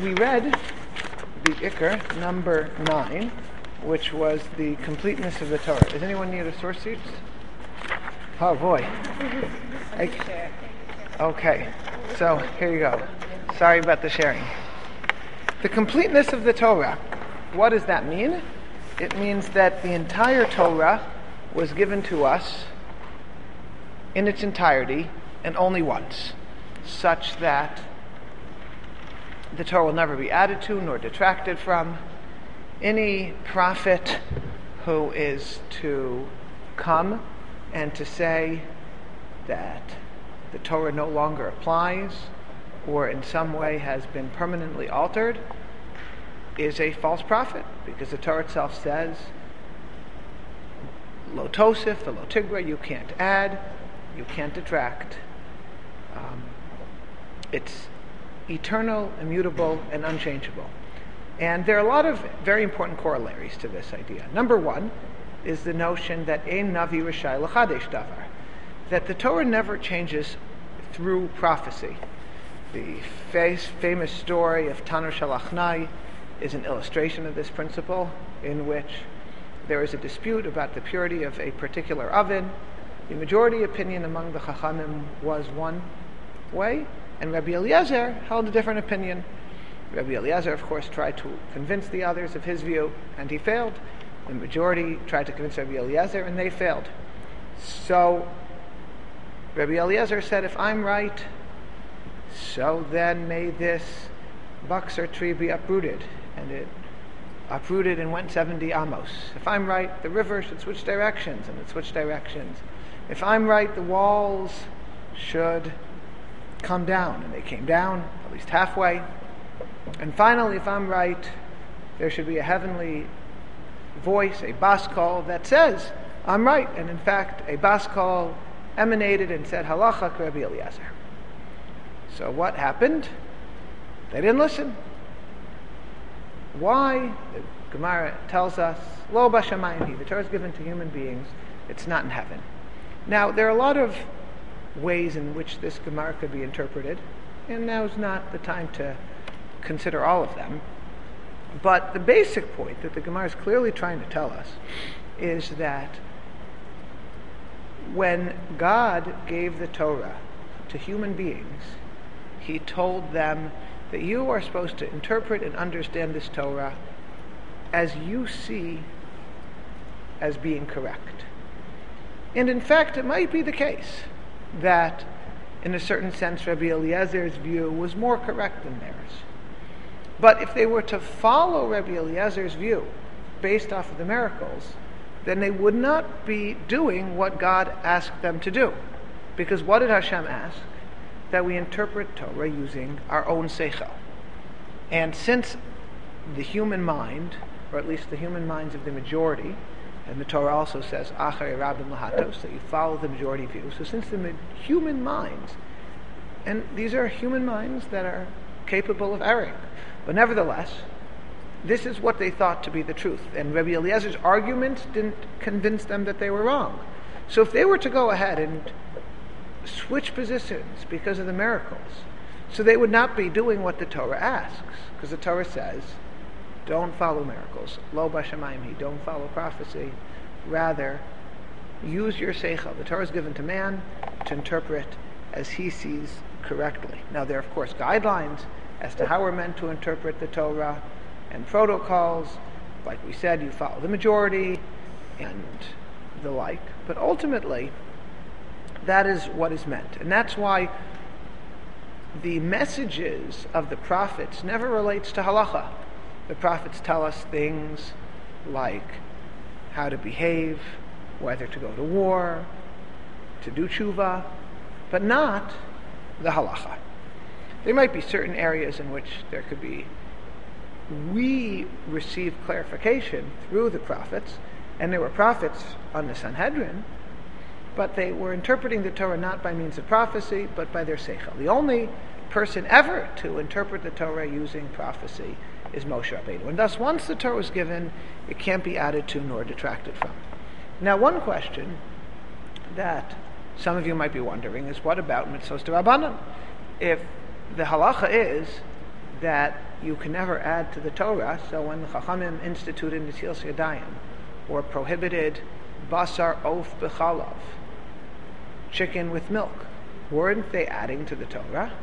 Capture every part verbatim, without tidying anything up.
we read the Iker, number nine, which was the completeness of the Torah. Does anyone need a source sheet? Oh boy. I, okay, so here you go. Sorry about the sharing. The completeness of the Torah. What does that mean? It means that the entire Torah was given to us in its entirety and only once, such that the Torah will never be added to nor detracted from. Any prophet who is to come and to say that the Torah no longer applies or in some way has been permanently altered is a false prophet, because the Torah itself says, lo tosif, the lo tigra, you can't add, you can't detract. Um, it's eternal, immutable, and unchangeable. And there are a lot of very important corollaries to this idea. Number one is the notion that ein navi rishai l'chadesh davar, that the Torah never changes through prophecy. The famous story of Tanur Shel Achnai is an illustration of this principle, in which there is a dispute about the purity of a particular oven. The majority opinion among the Chachamim was one way, and Rabbi Eliezer held a different opinion. Rabbi Eliezer, of course, tried to convince the others of his view, and he failed. The majority tried to convince Rabbi Eliezer, and they failed. So Rabbi Eliezer said, if I'm right, so then may this boxer tree be uprooted. And it uprooted and went seventy amos. If I'm right, the river should switch directions, and it switched directions. If I'm right, the walls should come down, and they came down at least halfway. And finally, if I'm right, there should be a heavenly voice, a bas kol, that says, I'm right. And in fact, a bas kol emanated and said, halacha Rabbi Eliezer. So what happened? They didn't listen. Why? The Gemara tells us, lo b'shamayim, the Torah is given to human beings, it's not in heaven. Now, there are a lot of ways in which this Gemara could be interpreted, and now's not the time to consider all of them. But the basic point that the Gemara is clearly trying to tell us is that when God gave the Torah to human beings, He told them that you are supposed to interpret and understand this Torah as you see as being correct. And in fact, it might be the case that, in a certain sense, Rabbi Eliezer's view was more correct than theirs. But if they were to follow Rabbi Eliezer's view based off of the miracles, then they would not be doing what God asked them to do. Because what did Hashem ask? That we interpret Torah using our own seichel. And since the human mind, or at least the human minds of the majority, and the Torah also says, acharei rabim lahatos, that you follow the majority view. So since the ma- human minds, and these are human minds that are capable of erring, but nevertheless, this is what they thought to be the truth. And Rabbi Eliezer's arguments didn't convince them that they were wrong. So if they were to go ahead and switch positions because of the miracles, so they would not be doing what the Torah asks, because the Torah says, don't follow miracles, lo b'shamayim, don't follow prophecy, rather use your seichel. The Torah is given to man to interpret as he sees correctly. Now there are of course guidelines as to how we're meant to interpret the Torah and protocols, like we said, you follow the majority and the like, but ultimately that is what is meant. And that's why the messages of the prophets never relates to halacha. The prophets tell us things like how to behave, whether to go to war, to do tshuva, but not the halacha. There might be certain areas in which there could be, we receive clarification through the prophets, and there were prophets on the Sanhedrin, but they were interpreting the Torah not by means of prophecy, but by their seichel. The only person ever to interpret the Torah using prophecy is Moshe Rabbeinu. And thus, once the Torah was given, it can't be added to nor detracted from. Now, one question that some of you might be wondering is, what about mitzvos d'Rabbanan? If the halacha is that you can never add to the Torah. So when the Chachamim instituted Netilas Yadayim, or prohibited basar of b'chalav, chicken with milk, weren't they adding to the Torah?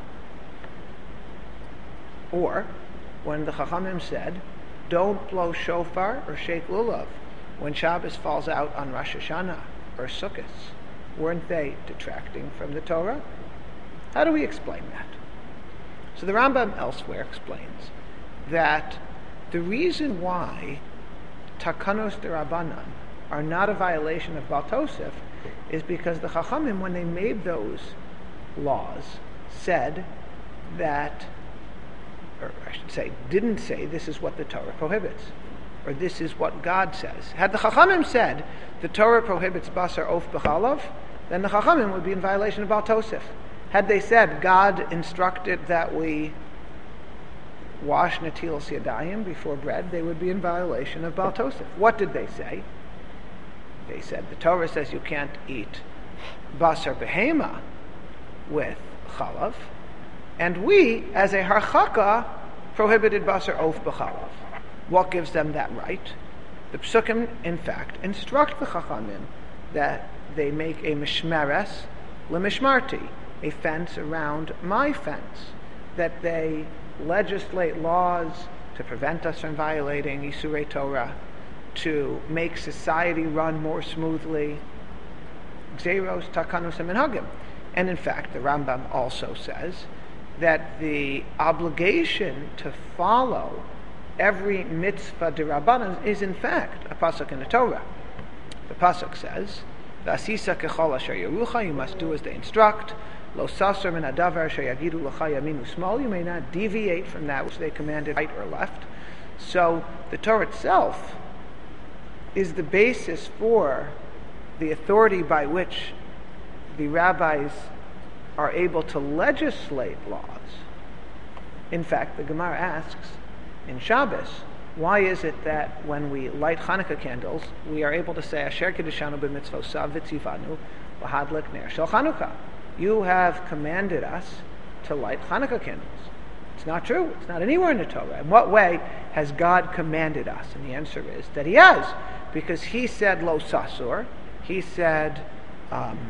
Or when the Chachamim said, don't blow shofar or shake lulav when Shabbos falls out on Rosh Hashanah or Sukkot, weren't they detracting from the Torah? How do we explain that? So the Rambam elsewhere explains that the reason why Takanos D'Rabbanan are not a violation of Baal Tosef is because the Chachamim, when they made those laws, said that, or I should say, didn't say this is what the Torah prohibits, or this is what God says. Had the Chachamim said the Torah prohibits basar of b'chalav, then the Chachamim would be in violation of Baal Tosef. Had they said God instructed that we wash Netilas Yadayim before bread, they would be in violation of Baal Tosef. What did they say? They said the Torah says you can't eat basar behema with chalav, and we, as a harchaka, prohibited basar of b'chalav. What gives them that right? The Psukim, in fact, instruct the Chachamim that they make a mishmeres lemishmarti, a fence around my fence, that they legislate laws to prevent us from violating Isurei Torah, to make society run more smoothly, Gzeros, Takanos, and Minhagim. And in fact, the Rambam also says that the obligation to follow every mitzvah d'Rabbanan is in fact a pasuk in the Torah. The pasuk says, "V'asisa kechol asher yerucha," you must do as they instruct. Lo sasar min hadavar asher yagidu lecha yamin u'smal, you may not deviate from that which they commanded right or left. So the Torah itself is the basis for the authority by which the rabbis are able to legislate laws. In fact, the Gemara asks in Shabbos, why is it that when we light Hanukkah candles, we are able to say, Asher Kiddushanu b'mitzvosav v'tzivanu v'hadlik ner shel Chanukah? You have commanded us to light Hanukkah candles. It's not true. It's not anywhere in the Torah. In what way has God commanded us? And the answer is that He has, because He said lo sasur. He said um,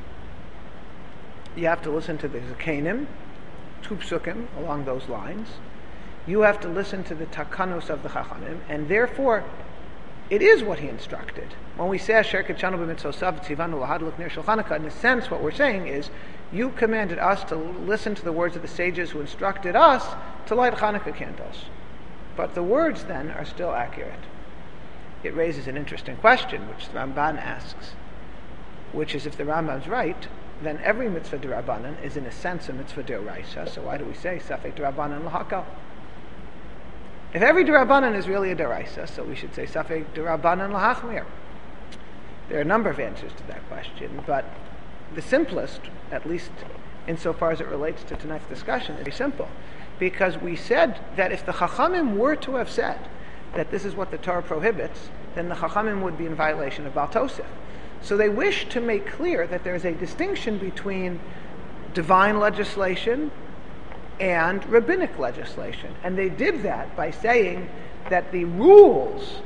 you have to listen to the Zakanim, two psukim along those lines. You have to listen to the takanos of the Chachamim, and therefore it is what He instructed. When we say Asher Kiddushanu b'mitzvosav v'tzivanu l'hadlik ner shel Chanukah, in a sense what we're saying is you commanded us to listen to the words of the sages who instructed us to light Hanukkah candles. But the words then are still accurate. It raises an interesting question, which the Ramban asks, which is if the Rambam's right, then every mitzvah d'Rabbanan is in a sense a mitzvah d'oraisa, so why do we say Safek d'Rabbanan l'hakal? If every d'Rabbanan is really a d'oraisa, so we should say Safek d'Rabbanan l'hachmir. There are a number of answers to that question, but the simplest, at least insofar as it relates to tonight's discussion, is very simple. Because we said that if the Chachamim were to have said that this is what the Torah prohibits, then the Chachamim would be in violation of Baal Tosef. So they wish to make clear that there is a distinction between divine legislation and rabbinic legislation. And they did that by saying that the rules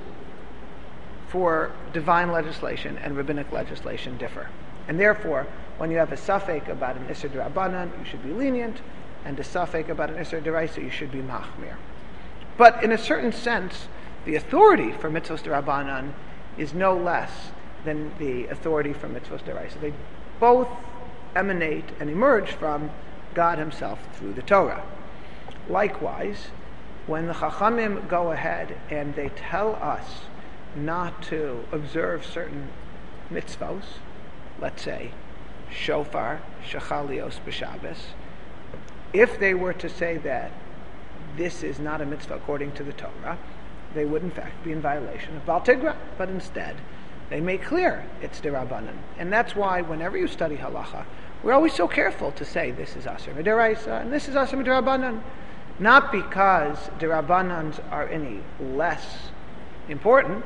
for divine legislation and rabbinic legislation differ. And therefore, when you have a suffix about an Isser D'Rabbanan, you should be lenient, and a suffix about an Isser D'Oraisa, you should be machmir. But in a certain sense, the authority for mitzvos D'Rabbanan is no less than the authority for mitzvos D'Oraisa. They both emanate and emerge from God Himself through the Torah. Likewise, when the Chachamim go ahead and they tell us not to observe certain mitzvos, let's say shofar, shachalios b'Shabbos, if they were to say that this is not a mitzvah according to the Torah, they would in fact be in violation of Baal Tigra. But instead, they make clear it's D'Rabbanan. And that's why whenever you study halacha, we're always so careful to say this is Aser Midaraisa and this is Aser Midrabbanan. Not because D'Rabbanans are any less important.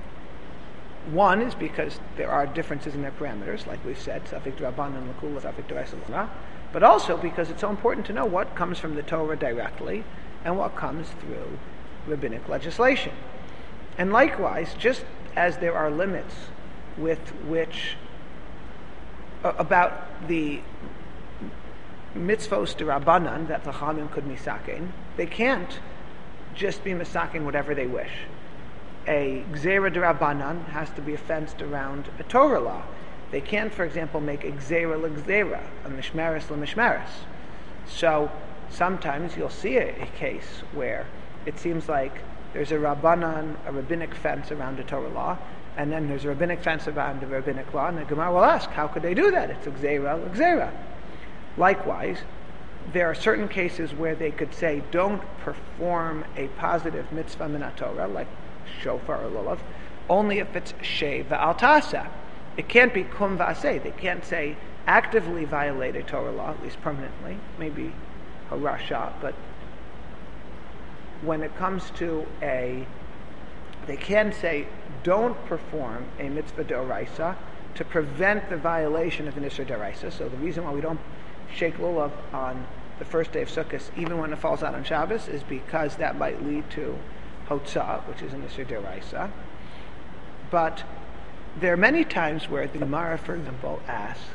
One is because there are differences in their parameters, like we've said, Safek D'Rabbanan L'kula, Safek D'Oraisa L'kula. but also because it's so important to know what comes from the Torah directly and what comes through rabbinic legislation. And likewise, just as there are limits with which uh, about the mitzvos d'Rabbanan that the Chachamim could misaken, they can't just be misaken whatever they wish. A gzera d'Rabbanan has to be fenced around a Torah law. They can't, for example, make a gzera l'gzera, a mishmeres l'mishmeres. So sometimes you'll see a, a case where it seems like there's a Rabbanan, a rabbinic fence around a Torah law, and then there's a rabbinic fence around a rabbinic law, and the Gemara will ask, how could they do that? It's a gzera l'gzera. Likewise, there are certain cases where they could say, don't perform a positive mitzvah min Torah, like shofar or lulav, only if it's shei v'al tasa. It can't be kum v'aseh. They can't say actively violate a Torah law, at least permanently, maybe harasha, but when it comes to a, they can say, don't perform a mitzvah d'oraisa to prevent the violation of an isser d'oraisa. So the reason why we don't shake lulav on the first day of Sukkot, even when it falls out on Shabbos, is because that might lead to hotzah, which is an isser d'oraisa. But there are many times where the Gemara, for example, asks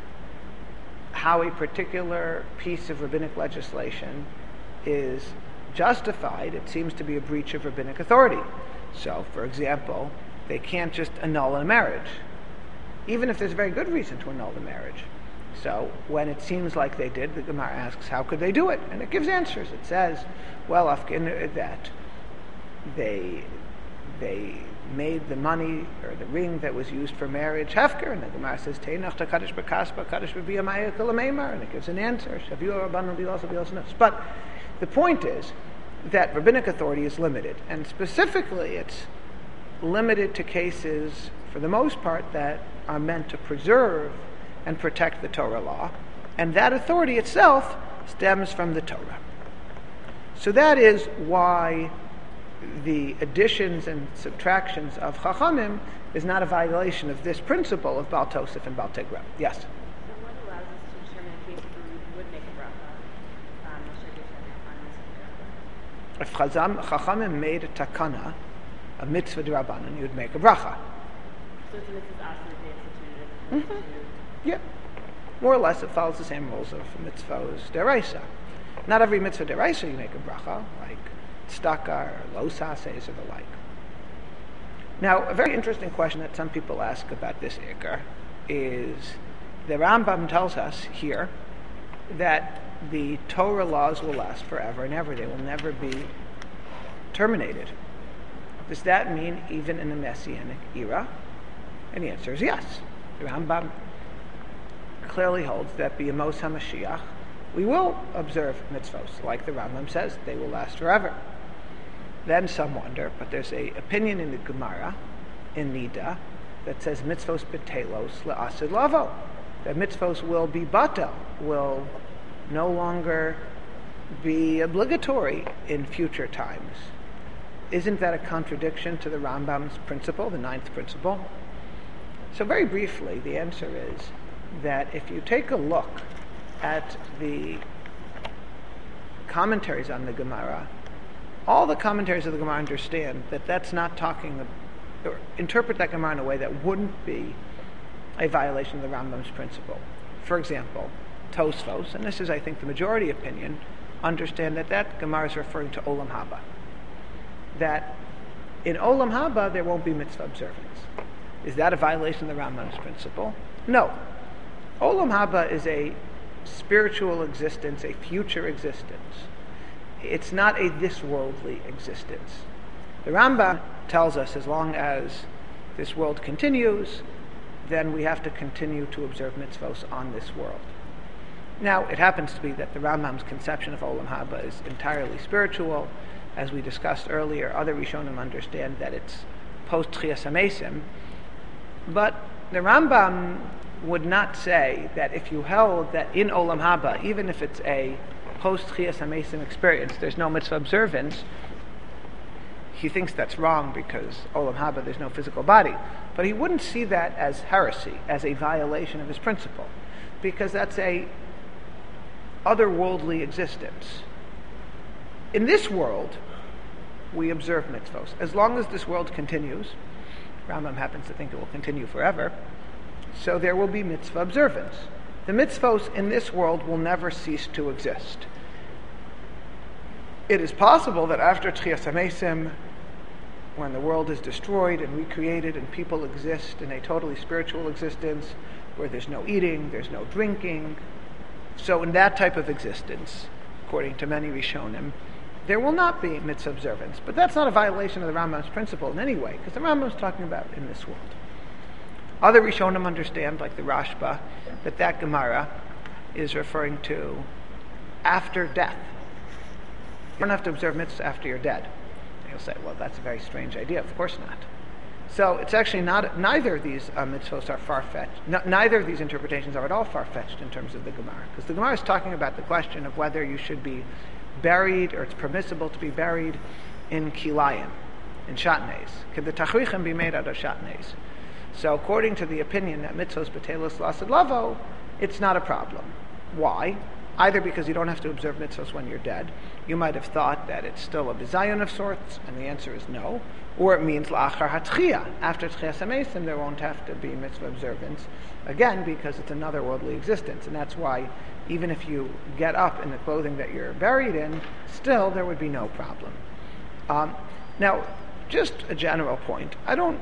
how a particular piece of rabbinic legislation is justified. It seems to be a breach of rabbinic authority. So, for example, they can't just annul a marriage, even if there's a very good reason to annul the marriage. So, when it seems like they did, the Gemara asks, how could they do it? And it gives answers. It says, well, afkin, that they they made the money or the ring that was used for marriage hefker, and the Gemara says, Teinach ta kaddish b'kaspa, kaddish b'biyamaya k'lameimar, and it gives an answer. Shaviu rabbanon bilas bilas nus. But the point is that rabbinic authority is limited, and specifically it's limited to cases, for the most part, that are meant to preserve and protect the Torah law, and that authority itself stems from the Torah. So that is why the additions and subtractions of Chachamim is not a violation of this principle of Baal Tosef and Baal Tigra. Yes? So what allows us to determine a case where we would make a bracha um, If Chazam, Chachamim made a takana, a mitzvah d'Rabbanan, you'd make a bracha. So it's a mitzvah asr if they instituted it. Mm-hmm. Yeah. More or less, it follows the same rules of mitzvahs deraisa. Not every mitzvah deraisa you make a bracha, like tzedakah or lo sases or the like. Now, a very interesting question that some people ask about this ikar is, the Rambam tells us here that the Torah laws will last forever and ever. They will never be terminated. Does that mean even in the Messianic era? And the answer is yes. The Rambam clearly holds that b'yamos HaMashiach we will observe mitzvos. Like the Rambam says, they will last forever. Then some wonder, but there's a opinion in the Gemara, in Nida, that says mitzvos betelos le'asid lavo. That mitzvos will be batel, will no longer be obligatory in future times. Isn't that a contradiction to the Rambam's principle, the ninth principle? So very briefly, the answer is that if you take a look at the commentaries on the Gemara, all the commentaries of the Gemara understand that that's not talking, or interpret that Gemara in a way that wouldn't be a violation of the Rambam's principle. For example, Tosfos, and this is, I think, the majority opinion, understand that that Gemara is referring to Olam Haba. That in Olam Haba there won't be mitzvah observance. Is that a violation of the Rambam's principle? No. Olam Haba is a spiritual existence, a future existence. It's not a this-worldly existence. The Rambam tells us as long as this world continues, then we have to continue to observe mitzvos on this world. Now, it happens to be that the Rambam's conception of Olam Haba is entirely spiritual. As we discussed earlier, other Rishonim understand that it's post-Tchias HaMesim. But the Rambam would not say that if you held that in Olam Haba, even if it's a post-Tchias HaMesim experience, there's no mitzvah observance. He thinks that's wrong because Olam Haba, there's no physical body. But he wouldn't see that as heresy, as a violation of his principle, because that's a otherworldly existence. In this world, we observe mitzvos. As long as this world continues, Rambam happens to think it will continue forever, so there will be mitzvah observance. The mitzvos in this world will never cease to exist. It is possible that after Tchias HaMesim, when the world is destroyed and recreated and people exist in a totally spiritual existence where there's no eating, there's no drinking, so in that type of existence, according to many Rishonim, there will not be mitzvah observance. But that's not a violation of the Rambam's principle in any way, because the Rambam is talking about in this world. Other Rishonim understand, like the Rashba, that that Gemara is referring to after death. You don't have to observe mitzvahs after you're dead. You'll say, well, that's a very strange idea. Of course not. So it's actually not, neither of these uh, mitzvahs are far-fetched. No, neither of these interpretations are at all far-fetched in terms of the Gemara. Because the Gemara is talking about the question of whether you should be buried, or it's permissible to be buried in kilayim, in shatnez. Could the tachrichem be made out of shatnez? So according to the opinion that mitzvos betelos lasid lavo, it's not a problem. Why? Either because you don't have to observe mitzvos when you're dead. You might have thought that it's still a bizayon of sorts, and the answer is no. Or it means la'achar hatchia. After tchias hamesim, there won't have to be mitzvah observance, again, because it's another worldly existence. And that's why, even if you get up in the clothing that you're buried in, still there would be no problem. Um, now, just a general point. I don't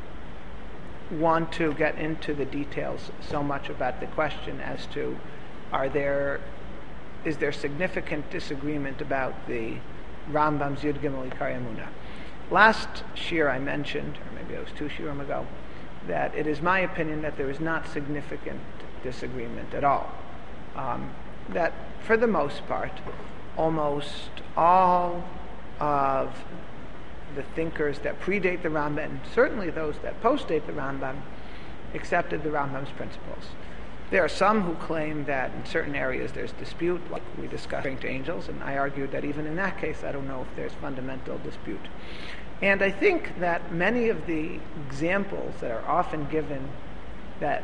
want to get into the details so much about the question as to are there is there significant disagreement about the Rambam's Yud Gimel Ikar Emunah. Last shir I mentioned, or maybe it was two shirim ago, that it is my opinion that there is not significant disagreement at all. Um, that for the most part, almost all of the thinkers that predate the Rambam, and certainly those that postdate the Rambam, accepted the Rambam's principles. There are some who claim that in certain areas there's dispute, like we discussed to angels, and I argued that even in that case I don't know if there's fundamental dispute. And I think that many of the examples that are often given that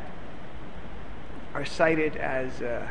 are cited as uh,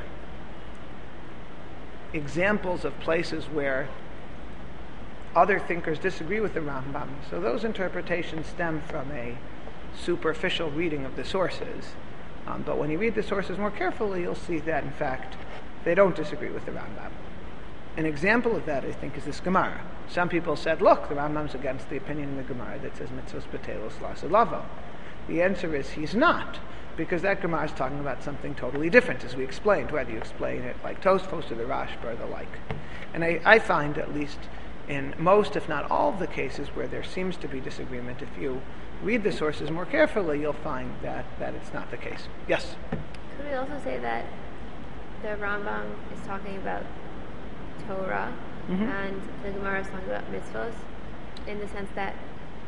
examples of places where other thinkers disagree with the Rambam, so those interpretations stem from a superficial reading of the sources. Um, but when you read the sources more carefully, you'll see that, in fact, they don't disagree with the Rambam. An example of that, I think, is this Gemara. Some people said, look, the Rambam's against the opinion in the Gemara that says mitzvos betelos lasid lavo. The answer is he's not, because that Gemara is talking about something totally different, as we explained, whether you explain it like Tosfos or the Rashba or the like. And I, I find, at least in most, if not all of the cases where there seems to be disagreement, if you read the sources more carefully, you'll find that, that it's not the case. Yes? Could we also say that the Rambam is talking about Torah, mm-hmm. and the Gemara is talking about mitzvos, in the sense that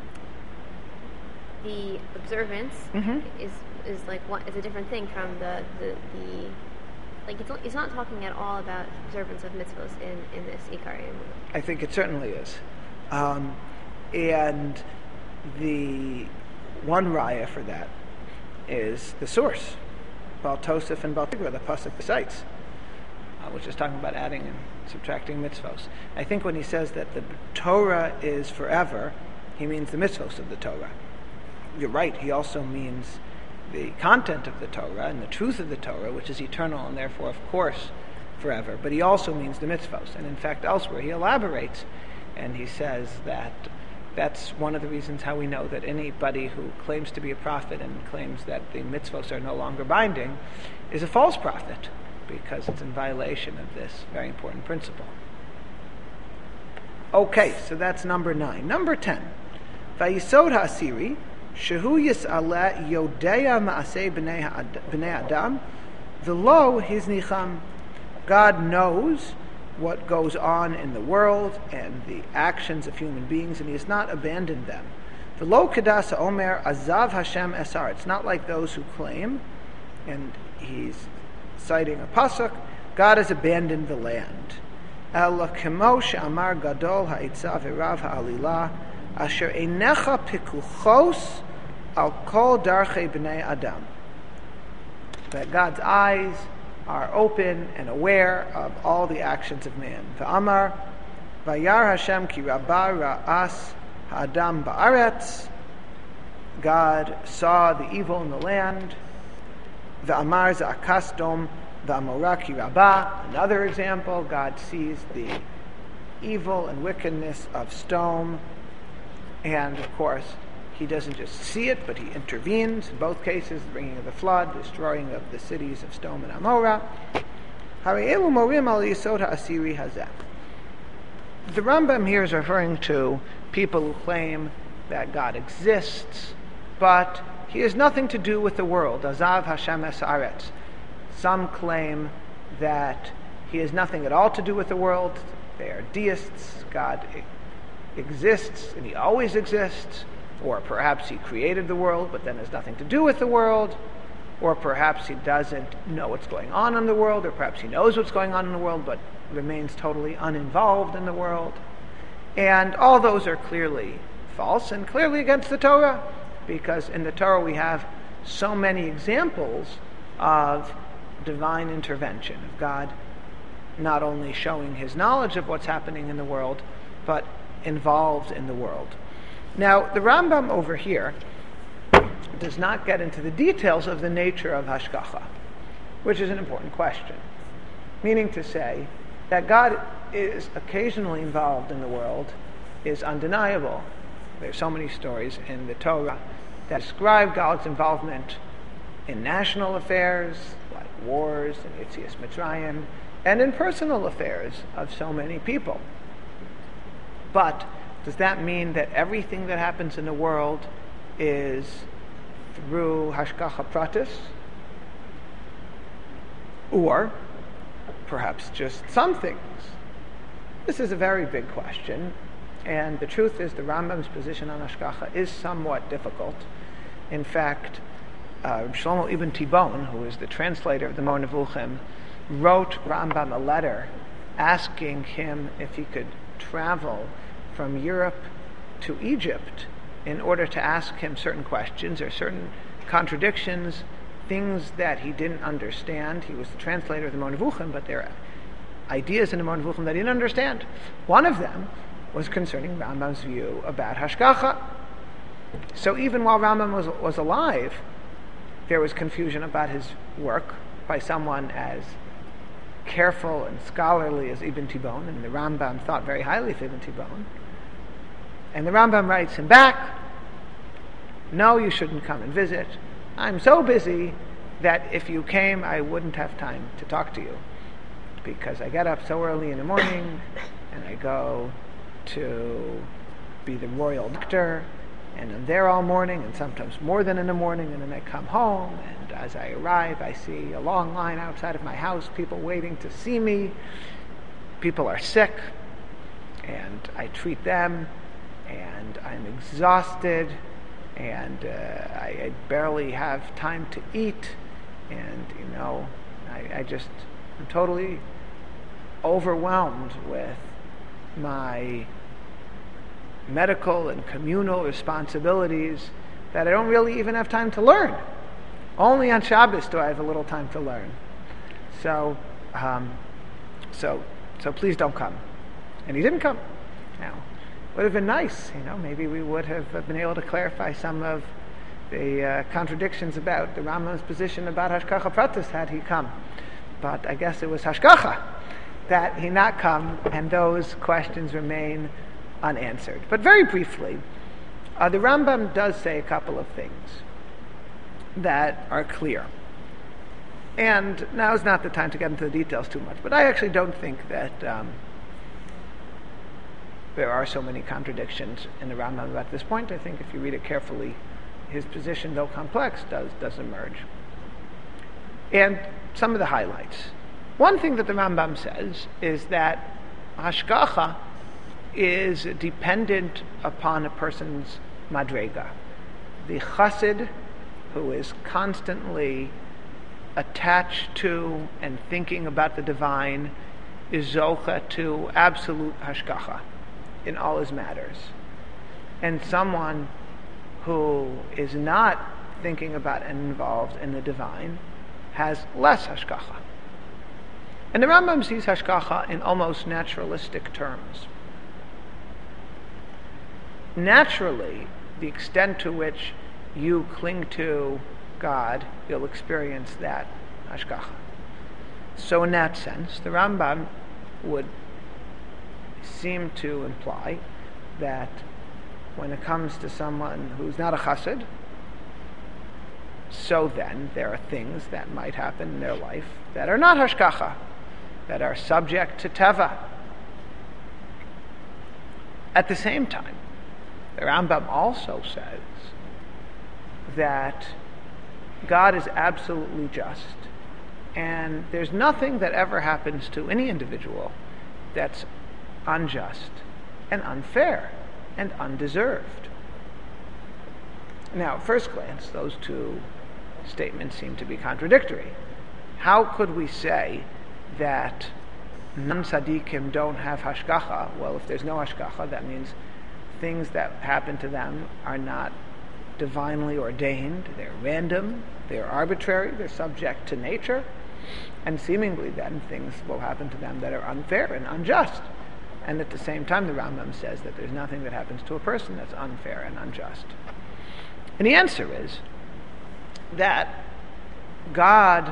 the observance mm-hmm. is is like one, is a different thing from the the, the like it's, it's not talking at all about observance of mitzvos in, in this Ikar Emunah. I think it certainly is. Um, and the one raya for that is the source, Baal Tosef and Baal Tigra, the pasuk cites, uh, which is talking about adding and subtracting mitzvos. I think when he says that the Torah is forever, he means the mitzvos of the Torah. You're right, he also means the content of the Torah and the truth of the Torah, which is eternal and therefore, of course, forever. But he also means the mitzvos. And in fact, elsewhere he elaborates and he says that that's one of the reasons how we know that anybody who claims to be a prophet and claims that the mitzvos are no longer binding is a false prophet, because it's in violation of this very important principle. Okay, so that's number nine. Number ten. Vayisod ha'asiri, shehu yis'aleh yodea ma'aseh b'nei adam, v'lo hiznicham. God knows what goes on in the world and the actions of human beings, and he has not abandoned them. V'lo kedasa omer azav Hashem esar. It's not like those who claim, and he's citing a pasuk, God has abandoned the land. El kemo she'amar gadol ha'itza v'rav ha'alila asher einecha pikuchos al kol darchei b'nei adam. That God's eyes are open and aware of all the actions of man. V'amar, vayar Hashem ki rabba ra'as ha'adam ba'aretz. God saw the evil in the land. V'amar za'akas dom v'amora ki rabba. Another example, God sees the evil and wickedness of Sodom. And of course, he doesn't just see it, but he intervenes in both cases, the bringing of the flood, destroying of the cities of Sodom and Amorah. The Rambam here is referring to people who claim that God exists, but he has nothing to do with the world. Azav Hashem es haaretz. Some claim that he has nothing at all to do with the world. They are deists. God exists and he always exists. Or perhaps he created the world but then has nothing to do with the world. Or perhaps he doesn't know what's going on in the world. Or perhaps he knows what's going on in the world but remains totally uninvolved in the world. And all those are clearly false and clearly against the Torah, because in the Torah we have so many examples of divine intervention, of God not only showing his knowledge of what's happening in the world, but involved in the world. Now, the Rambam over here does not get into the details of the nature of hashgacha, which is an important question. Meaning to say that God is occasionally involved in the world is undeniable. There are so many stories in the Torah that describe God's involvement in national affairs, like wars and Yetzias Mitzrayim, and in personal affairs of so many people. But does that mean that everything that happens in the world is through hashgacha pratis? Or perhaps just some things? This is a very big question, and the truth is the Rambam's position on hashgacha is somewhat difficult. In fact, uh, Shlomo Ibn Tibon, who is the translator of the Moreh Nevuchim, wrote Rambam a letter asking him if he could travel from Europe to Egypt in order to ask him certain questions or certain contradictions, things that he didn't understand. He was the translator of the Moreh Nevuchim, but there are ideas in the Moreh Nevuchim that he didn't understand. One of them was concerning Rambam's view about hashgacha. So even while Rambam was, was alive, there was confusion about his work by someone as careful and scholarly as Ibn Tibon, and the Rambam thought very highly of Ibn Tibon. And the Rambam writes him back, no, you shouldn't come and visit. I'm so busy that if you came, I wouldn't have time to talk to you, because I get up so early in the morning and I go to be the royal doctor, and I'm there all morning and sometimes more than in the morning, and then I come home, and as I arrive I see a long line outside of my house, people waiting to see me. People are sick and I treat them, and I'm exhausted, and uh, I, I barely have time to eat, and you know I, I just I'm totally overwhelmed with my medical and communal responsibilities that I don't really even have time to learn. Only on Shabbos do I have a little time to learn. So, um, so, so please don't come. And he didn't come. Now, it would have been nice, you know. Maybe we would have been able to clarify some of the uh, contradictions about the Rambam's position about hashgacha pratis had he come. But I guess it was hashgacha that he not come, and those questions remain unanswered. But very briefly, uh, the Rambam does say a couple of things that are clear. And now is not the time to get into the details too much, but I actually don't think that um, there are so many contradictions in the Rambam at this point. I think if you read it carefully, his position, though complex, does, does emerge. And some of the highlights. One thing that the Rambam says is that hashgacha is dependent upon a person's madrega. The chassid, who is constantly attached to and thinking about the divine, is zocha to absolute hashgacha in all his matters. And someone who is not thinking about and involved in the divine has less hashgacha. And the Rambam sees hashgacha in almost naturalistic terms. Naturally, the extent to which you cling to God, you'll experience that hashgacha. So in that sense, the Rambam would seem to imply that when it comes to someone who's not a chassid, so then there are things that might happen in their life that are not hashgacha, that are subject to teva. At the same time, the Rambam also says that God is absolutely just, and there's nothing that ever happens to any individual that's unjust and unfair and undeserved. Now, at first glance, those two statements seem to be contradictory. How could we say that non-tzaddikim don't have hashgacha? Well, if there's no hashgacha, that means things that happen to them are not divinely ordained, they're random, they're arbitrary, they're subject to nature, and seemingly then things will happen to them that are unfair and unjust. And at the same time, the Rambam says that there's nothing that happens to a person that's unfair and unjust. And the answer is that God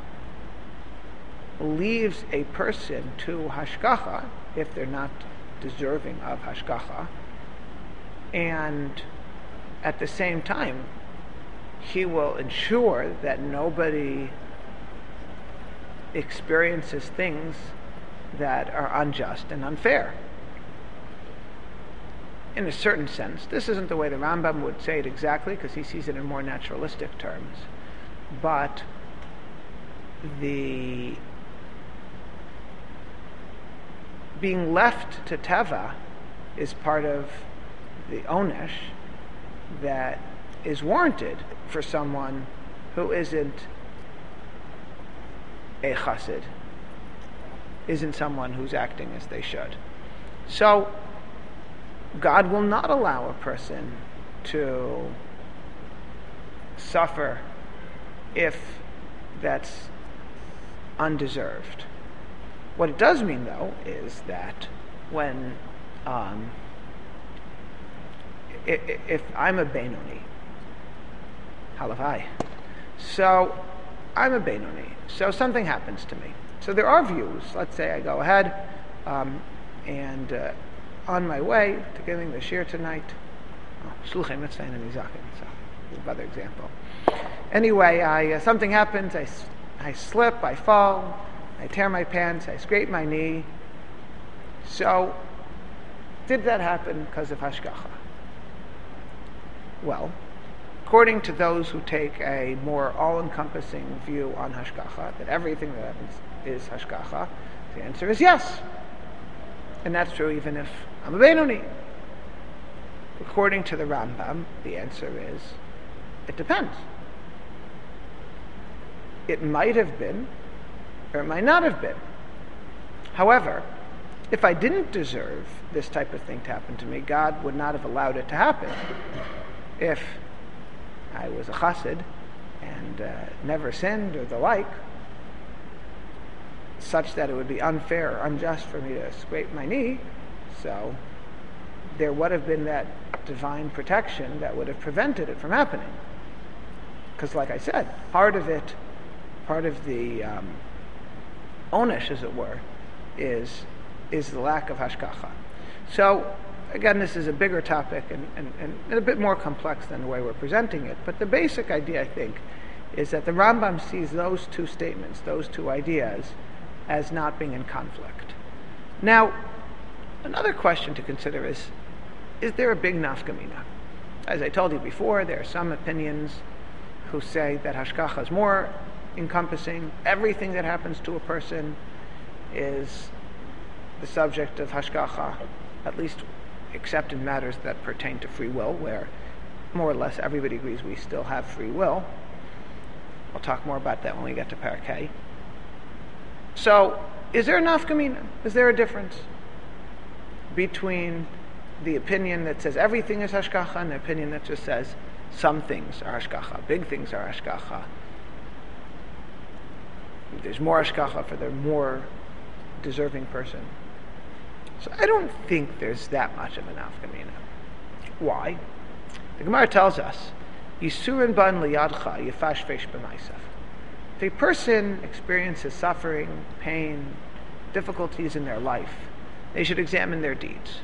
leaves a person to hashgacha if they're not deserving of hashgacha, and at the same time, he will ensure that nobody experiences things that are unjust and unfair. In a certain sense, this isn't the way the Rambam would say it exactly, because he sees it in more naturalistic terms, but the being left to teva is part of the onesh that is warranted for someone who isn't a chassid, isn't someone who's acting as they should. So God will not allow a person to suffer if that's undeserved. What it does mean, though, is that when um, if, if I'm a Benoni, halavai, so I'm a Benoni, so something happens to me. So there are views. Let's say I go ahead um, and uh, on my way to giving the shir tonight, shluchim, let's say in a mizakim, so another example. Anyway, I, uh, something happens, I, I slip, I fall, I tear my pants, I scrape my knee. So, did that happen because of hashgacha? Well, according to those who take a more all-encompassing view on hashgacha, that everything that happens is hashgacha, the answer is yes. And that's true even if I'm a Benoni. According to the Rambam, the answer is, it depends. It might have been, or it might not have been. However, if I didn't deserve this type of thing to happen to me, God would not have allowed it to happen. If I was a chassid and uh, never sinned or the like, such that it would be unfair or unjust for me to scrape my knee, so there would have been that divine protection that would have prevented it from happening. Because like I said, part of it, part of the um, onesh, as it were, is is the lack of hashgacha. So again, this is a bigger topic and, and, and a bit more complex than the way we're presenting it, but the basic idea, I think, is that the Rambam sees those two statements, those two ideas, as not being in conflict. Now, another question to consider is, is there a big nafkamina? As I told you before, there are some opinions who say that hashgacha is more encompassing. Everything that happens to a person is the subject of hashgacha, at least except in matters that pertain to free will, where more or less everybody agrees we still have free will. We'll talk more about that when we get to Parakeh. So, is there a nafkamina? Is there a difference between the opinion that says everything is hashgacha and the opinion that just says some things are hashgacha, big things are hashgacha? There's more hashgacha for the more deserving person. So I don't think there's that much of an nafka mina. Why? The Gemara tells us, Yisurin ban liyadcha yefashfesh b'maisaf. If a person experiences suffering, pain, difficulties in their life, they should examine their deeds.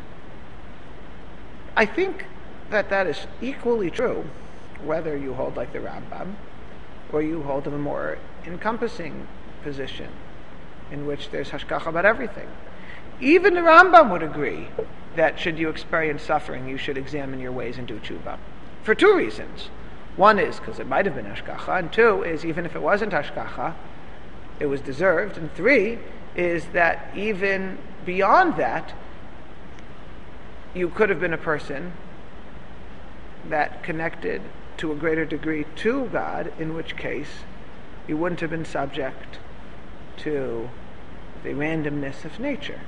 I think that that is equally true whether you hold like the Rambam or you hold of a more encompassing position in which there's hashgacha about everything. Even the Rambam would agree that should you experience suffering, you should examine your ways and do tshuva. For two reasons. One is because it might have been hashgacha, and two is even if it wasn't hashgacha, it was deserved, and three is that even beyond that, you could have been a person that connected to a greater degree to God, in which case you wouldn't have been subject to the randomness of nature.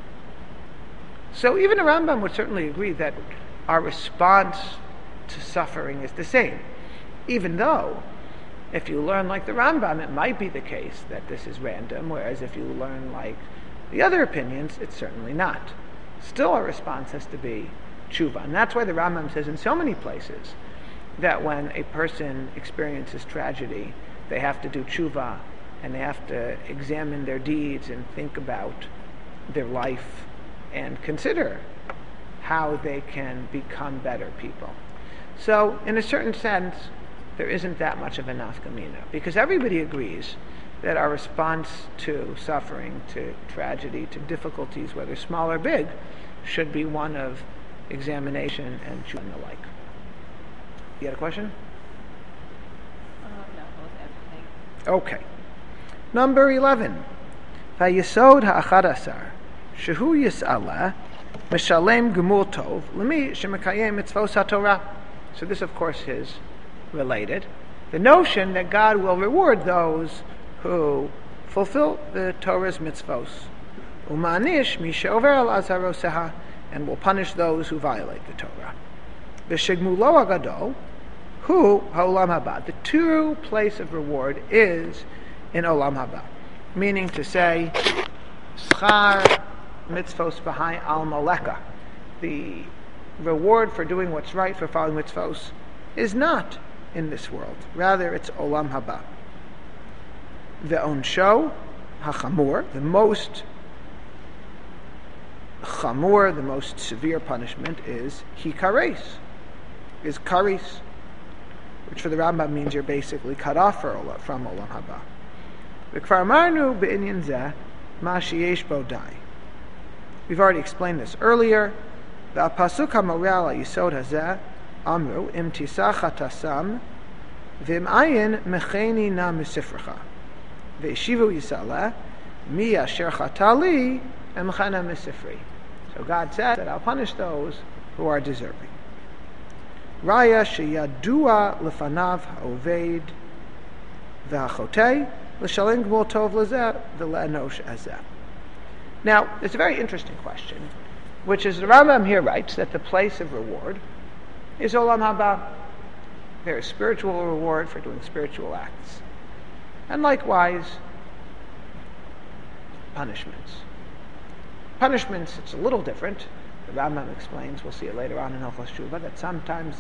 So even the Rambam would certainly agree that our response to suffering is the same, even though if you learn like the Rambam, it might be the case that this is random, whereas if you learn like the other opinions, it's certainly not. Still our response has to be tshuva. And that's why the Rambam says in so many places that when a person experiences tragedy, they have to do tshuva, and they have to examine their deeds and think about their life and consider how they can become better people. So, in a certain sense, there isn't that much of a nafka mina, because everybody agrees that our response to suffering, to tragedy, to difficulties, whether small or big, should be one of examination and tshuva and the like. You had a question? Uh, no, that was everything. Okay. Number eleven. Vayisod ha'achad asar, shehu yis'ala, mishalem gemul tov, lemi shemekayem mitzvos ha'torah. So this, of course, is related. The notion that God will reward those who fulfill the Torah's mitzvos. Umanish mi she'over al azaroseha, and will punish those who violate the Torah. V'shegmulo agadol, hu ha'olam haba. The true place of reward is in olam haba, meaning to say, schar mitzvos b'hai al maleka. The reward for doing what's right, for following mitzvos, is not in this world. Rather, it's olam haba. The onsho hachamur, the most chamur, the most severe punishment is hikares, is karis, which for the Rambam means you're basically cut off from olam haba. V'kvar amarnu be'inyan zeh ma sheyesh bo dai. We've already explained this earlier. The pasuk hamoreh al yisod hazeh amru im tisach hatasam v'im ayin mecheni na misifrecha ve'shivu yisaleh mi asher chatali emchana misifri. So God said that I'll punish those who are deserving. Raya sheyadua lefanav ha'oved v'hachotei l'shalem gmul tov lezeh v'le'enosh azeh. Now, it's a very interesting question, which is the Rambam here writes that the place of reward is olam haba. There is spiritual reward for doing spiritual acts, and likewise punishments. Punishments, it's a little different. The Rambam explains, we'll see it later on in Hilchos Tshuva, that sometimes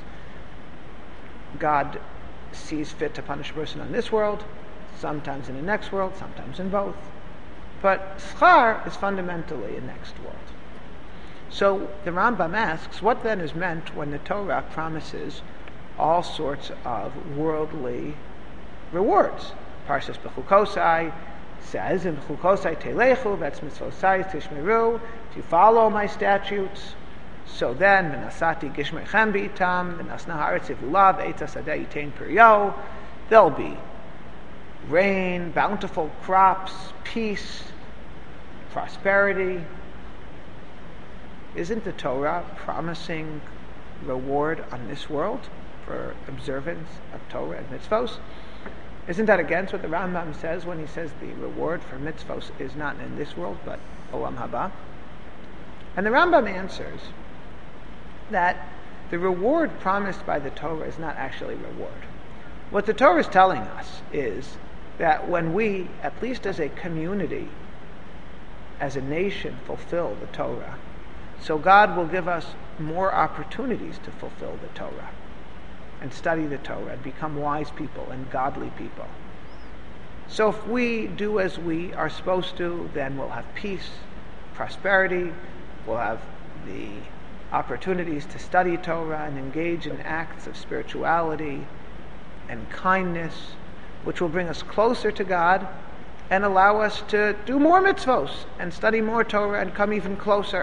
God sees fit to punish a person on this world, sometimes in the next world, sometimes in both. But schar is fundamentally a next world. So the Rambam asks, what then is meant when the Torah promises all sorts of worldly rewards? Parshas Bechukosai says, in Bechukosai telechu, that's mitzvosai tishmeru, to follow my statutes. So then, v'nasati gishmechem b'itam, v'nasna haaretz ivulav, eitz hasadeh yitain piryo, there'll be rain, bountiful crops, peace, prosperity. Isn't the Torah promising reward on this world for observance of Torah and mitzvos? Isn't that against what the Rambam says when he says the reward for mitzvos is not in this world but olam haba? And the Rambam answers that the reward promised by the Torah is not actually reward. What the Torah is telling us is that when we, at least as a community, as a nation, fulfill the Torah, so God will give us more opportunities to fulfill the Torah and study the Torah and become wise people and godly people. So if we do as we are supposed to, then we'll have peace, prosperity, we'll have the opportunities to study Torah and engage in acts of spirituality and kindness, which will bring us closer to God and allow us to do more mitzvos and study more Torah and come even closer.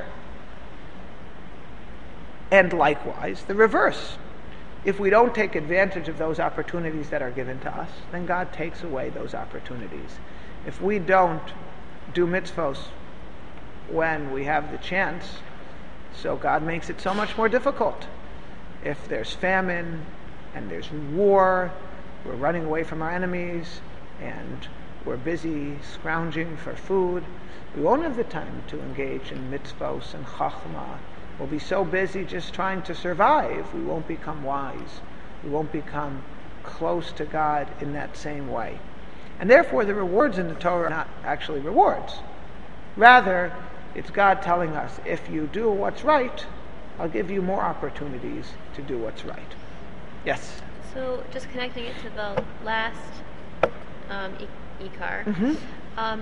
And likewise, the reverse. If we don't take advantage of those opportunities that are given to us, then God takes away those opportunities. If we don't do mitzvos when we have the chance, so God makes it so much more difficult. If there's famine and there's war, we're running away from our enemies, and we're busy scrounging for food, we won't have the time to engage in mitzvos and chachma. We'll be so busy just trying to survive, we won't become wise. We won't become close to God in that same way. And therefore, the rewards in the Torah are not actually rewards. Rather, it's God telling us, if you do what's right, I'll give you more opportunities to do what's right. Yes? So, just connecting it to the last um, I- Ikar, Mm-hmm. um,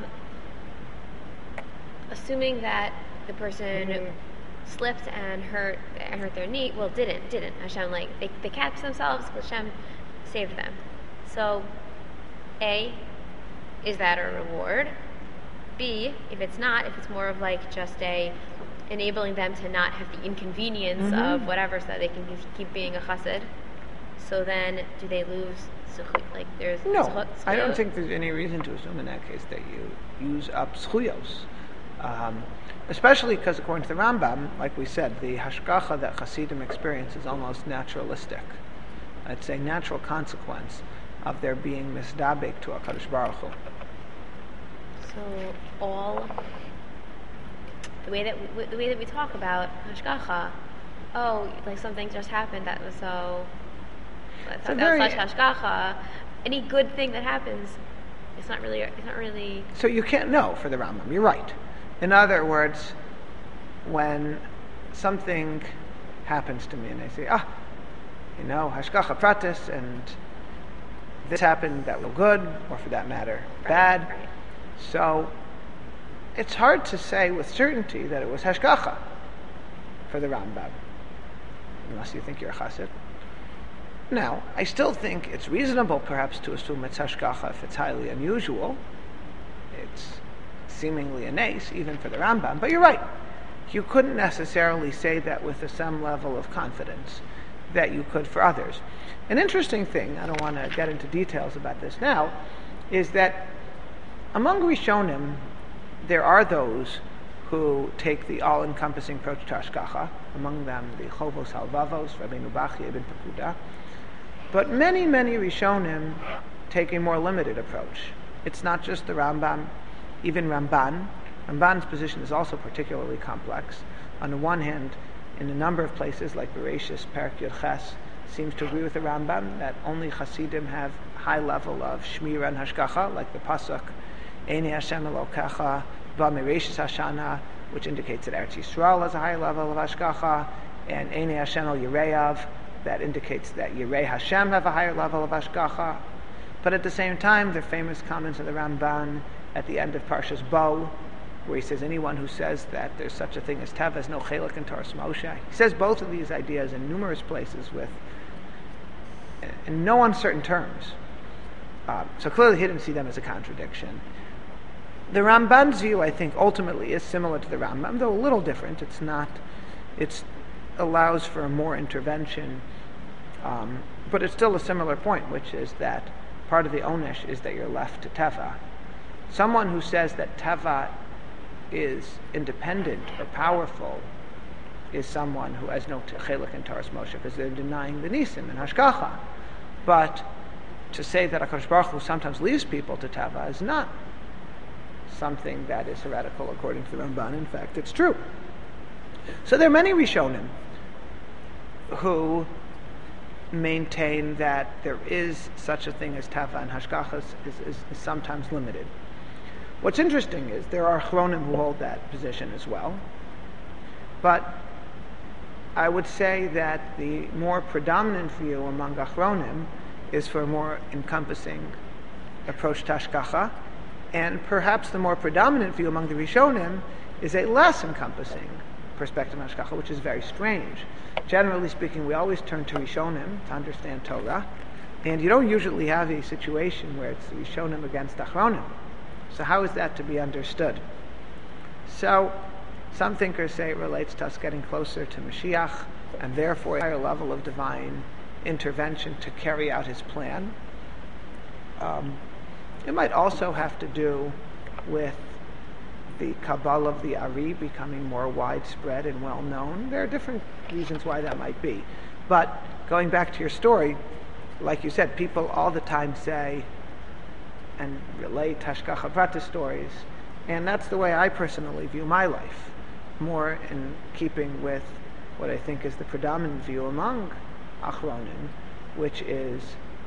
assuming that the person Mm-hmm. slipped and hurt and hurt their knee, well, didn't, didn't. Hashem, like, they, they catch themselves, but Hashem saved them. So, A, is that a reward? B, if it's not, if it's more of like just a enabling them to not have the inconvenience Mm-hmm. of whatever so that they can keep being a chassid, so then do they lose zuchut? Like there's No, zuchut, I don't zchuyot? think there's any reason to assume in that case that you use up zchuyos. Um, especially because according to the Rambam, like we said, the hashgacha that Hasidim experience is almost naturalistic. It's a natural consequence of their being misdabek to HaKadosh Baruch Hu. So all the way that we, the way that we talk about hashgacha, oh, like something just happened that was so. I thought that very- was such hashgacha. Any good thing that happens, it's not really. It's not really. So you can't know for the Rambam. You're right. In other words, when something happens to me and I say, ah, you know, hashgacha pratis, and this happened that was good, or for that matter, Right, bad. right. So it's hard to say with certainty that it was hashgacha for the Rambam, unless you think you're a chassid. Now, I still think it's reasonable perhaps to assume it's hashgacha if it's highly unusual. It's seemingly a nace, even for the Rambam. But you're right. You couldn't necessarily say that with the same level of confidence that you could for others. An interesting thing, I don't want to get into details about this now, is that among Rishonim, there are those who take the all-encompassing approach to hashgacha, among them the Chovos Halvavos, Rabbeinu Bachya ibn Pekuda. But many, many Rishonim take a more limited approach. It's not just the Rambam, even Ramban. Ramban's position is also particularly complex. On the one hand, in a number of places, like Bereshis, Perek Yud Ches, seems to agree with the Rambam that only Hasidim have high level of Shmira and Hashgacha, like the Pasuk, Einei Hashem Elokecha, V'Mereshis Hashana, which indicates that Eretz Yisrael has a high level of Hashgacha, and Einei Hashem El Yireyav, that indicates that Yirei Hashem have a higher level of Hashgacha. But at the same time, the famous comments of the Ramban at the end of Parshas Bo, where he says anyone who says that there's such a thing as Teva has no chelik in Torah's Moshe. He says both of these ideas in numerous places with in no uncertain terms. Uh, so clearly he didn't see them as a contradiction. The Ramban's view, I think, ultimately is similar to the Rambam, though a little different. It's not, it allows for more intervention, um, but it's still a similar point, which is that part of the onesh is that you're left to Teva. Someone who says that Teva is independent or powerful is someone who has no chelik in Torah's Moshe, because they're denying the nisim and hashgacha. But to say that HaKadosh Baruch Hu sometimes leaves people to Teva is not something that is heretical according to the Ramban. In fact, it's true. So there are many Rishonim who maintain that there is such a thing as tava and hashgacha is, is, is sometimes limited. What's interesting is there are achronim who hold that position as well, but I would say that the more predominant view among achronim is for a more encompassing approach to hashgacha, and perhaps the more predominant view among the Rishonim is a less encompassing perspective on hashgacha, which is very strange. Generally speaking, we always turn to Rishonim to understand Torah, and you don't usually have a situation where it's Rishonim against achronim. So how is that to be understood? So some thinkers say it relates to us getting closer to Mashiach, and therefore a higher level of divine intervention to carry out his plan. Um, it might also have to do with the Kabbalah of the Ari becoming more widespread and well known. There are different reasons why that might be. But going back to your story, like you said, people all the time say and relate Hashgacha Prata stories, and that's the way I personally view my life, more in keeping with what I think is the predominant view among Achronim, which is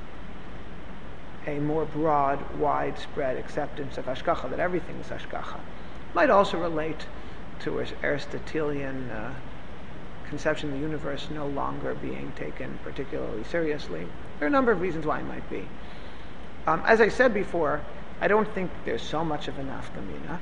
a more broad, widespread acceptance of Hashgacha, that everything is Hashgacha. Might also relate to an Aristotelian uh, conception of the universe no longer being taken particularly seriously. There are a number of reasons why it might be. Um, as I said before, I don't think there's so much of a nafka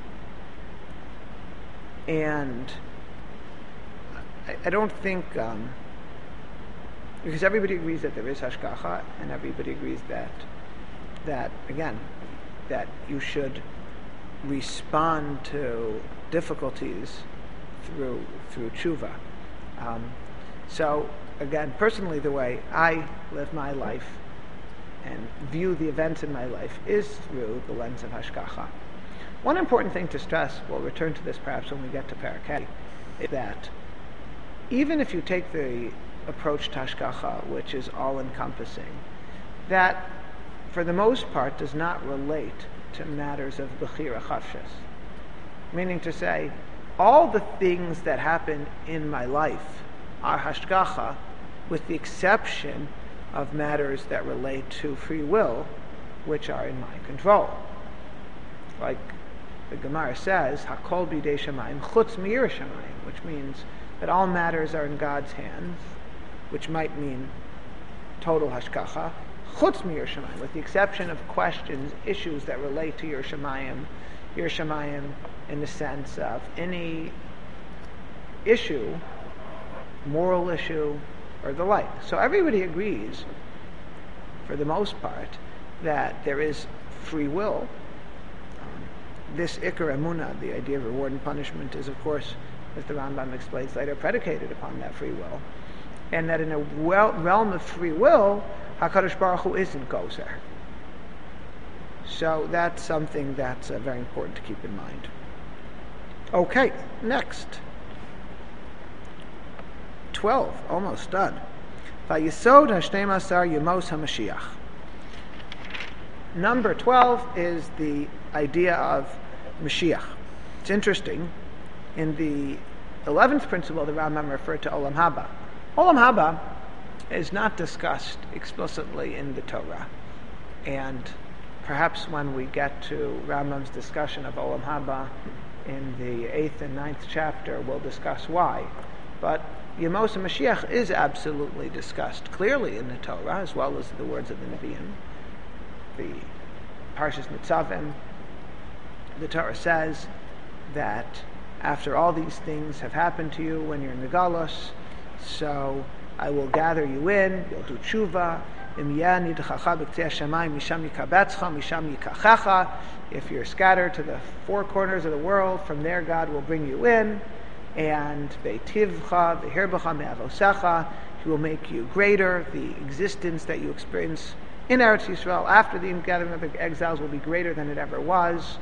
mina. And I, I don't think, um, because everybody agrees that there is hashgacha, and everybody agrees that, that again, that you should respond to difficulties through through tshuva. Um, so again, personally, the way I live my life and view the events in my life is through the lens of hashgacha. One important thing to stress, we'll return to this perhaps when we get to Parakeh, is that even if you take the approach to hashgacha, which is all-encompassing, that for the most part does not relate to matters of bechira chafshas. Meaning to say, all the things that happen in my life are hashgacha, with the exception of matters that relate to free will, which are in my control. Like the Gemara says, Hakol bidei shamayim chutz me'ir shamayim, which means that all matters are in God's hands, which might mean total hashgacha, chutz me'ir shamayim, with the exception of questions, issues that relate to your shamayim, your shamayim in the sense of any issue, moral issue, or the like. So everybody agrees, for the most part, that there is free will. Um, this Ikar Emunah, the idea of reward and punishment, is of course, as the Rambam explains later, predicated upon that free will. And that in a well, realm of free will, HaKadosh Baruch Hu isn't gozer. So that's something that's uh, very important to keep in mind. Okay, next. twelve, almost done. Vayisod hashneim asar yemos haMashiach. Number twelve is the idea of Mashiach. It's interesting. In the eleventh principle, the Rambam referred to Olam Haba. Olam Haba is not discussed explicitly in the Torah, and perhaps when we get to Rambam's discussion of Olam Haba in the eighth and ninth chapter, we'll discuss why. But Yemos HaMashiach is absolutely discussed clearly in the Torah, as well as the words of the Nevi'im. The Parshas Nitzavim, the Torah says that after all these things have happened to you when you're in the Galus, so I will gather you in, you'll do tshuva, if you're scattered to the four corners of the world, from there God will bring you in, and He will make you greater. The existence that you experience in Eretz Yisrael after the gathering of the exiles will be greater than it ever was.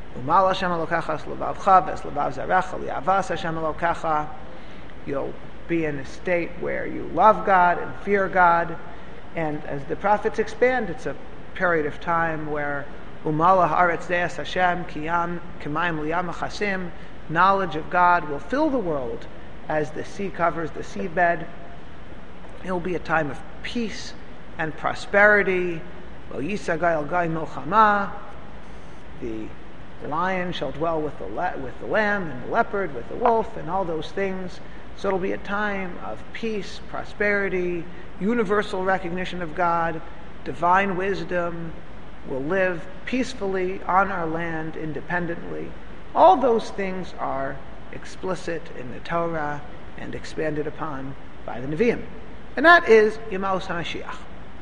You'll be in a state where you love God and fear God, and as the prophets expand, it's a period of time where Umalah Haaretz De'as Hashem Kiyam K'mayim Liyam Chasim, knowledge of God will fill the world as the sea covers the seabed. It will be a time of peace and prosperity. Lo yisagai al gai milchama. The lion shall dwell with the le- with the lamb, and the leopard with the wolf, and all those things. So it'll be a time of peace, prosperity, universal recognition of God, divine wisdom. We'll live peacefully on our land independently. All those things are explicit in the Torah and expanded upon by the Nevi'im. And that is Yemos HaMashiach.